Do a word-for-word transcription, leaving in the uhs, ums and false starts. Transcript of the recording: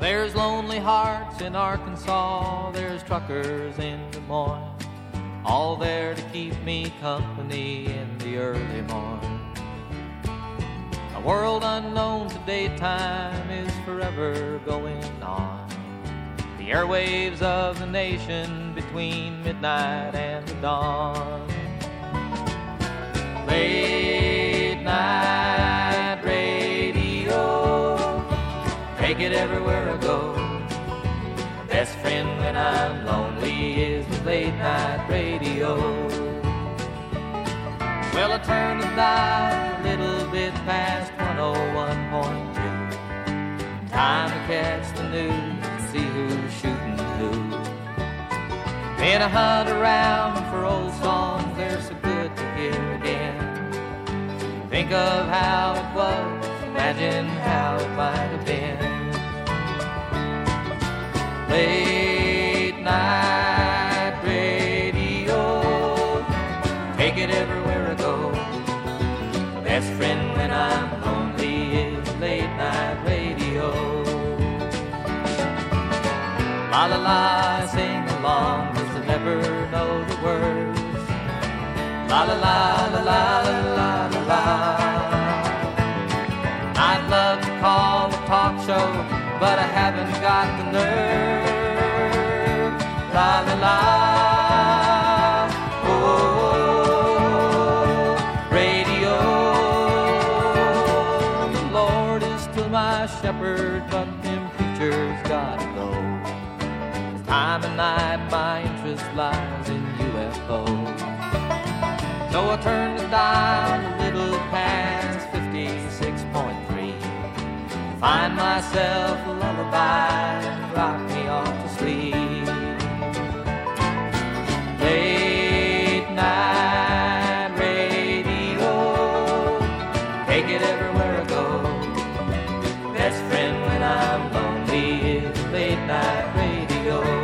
There's lonely hearts in Arkansas, there's truckers in Des Moines, all there to keep me company in the early morn. A world unknown to daytime is forever going on, the airwaves of the nation between midnight and the dawn. Late night radio, take it everywhere I go. My best friend when I'm lonely is the late night radio. Well, I turn the dial a little bit past one oh one point two. Time to catch the news and see who's shooting who. Then I hunt around for old songs they're so good to hear again. Think of how it was, imagine how it might have been. Late night radio, take it everywhere I go. My best friend when I'm lonely is late night radio. La la la, sing along, 'cause I never know the words. La la la la la la la la. I'd love to call a talk show, but I haven't got the nerve. La la la, oh, radio. The Lord is still my shepherd, but them preachers gotta go. Time of night my interest lies in U F Os. So I turn the dial a little past fifty-six point three. Find myself a lullaby and rock me off to sleep. Late night radio, take it everywhere I go. Best friend when I'm lonely is late night radio.